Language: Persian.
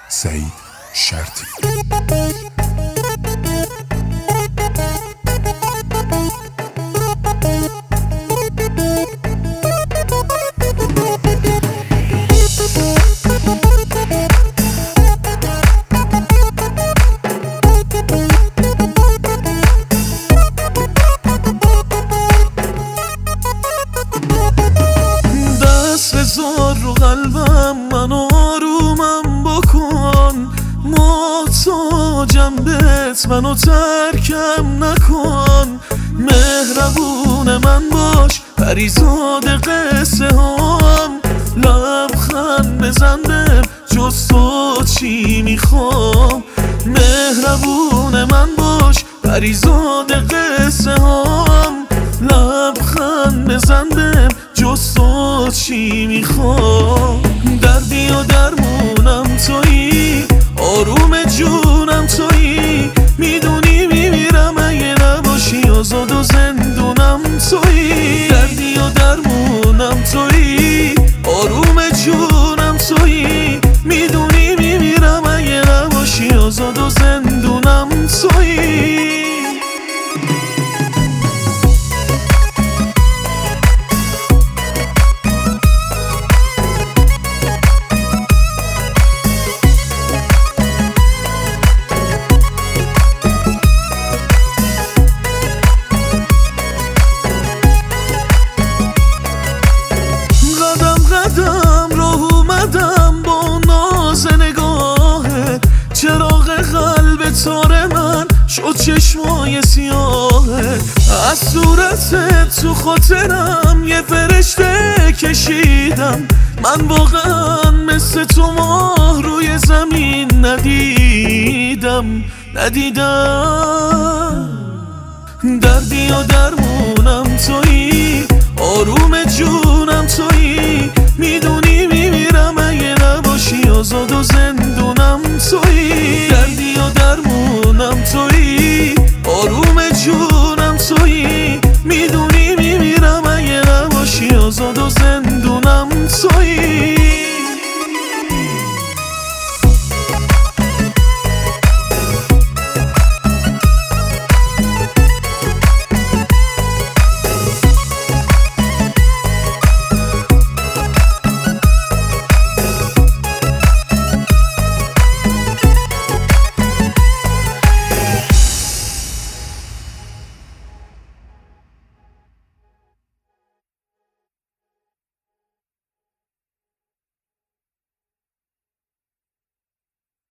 سعید شرطی. دست بذار رو قلبم، من آرومم بکن، محتاجم بهت، منو ترکم نکن. مهربون من باش، پریزاد قصه هام، لبخند بزن بهم، جز تو چی میخوام. مهربون من باش، پریزاد قصه هام، لبخند بزن بهم، جز تو چی میخوام. دردی و درمونم تویی، آروم جونم تویی، میدونی میمیرم اگه نباشی، آزاد و زندونم تویی. دردی و درمونم تویی، آروم جونم تویی، میدونی میمیرم اگه نباشی، آزاد و زندونم تویی. قدم راه اومدم با ناز نگاهت، چراغ قلب تار من شد چشمای سیاهت. از صورتت تو خاطرم یه فرشته کشیدم، من واقعا مثل تو ماه روی زمین ندیدم. دردی و درمونم تویی، آروم جونم تویی، میدونی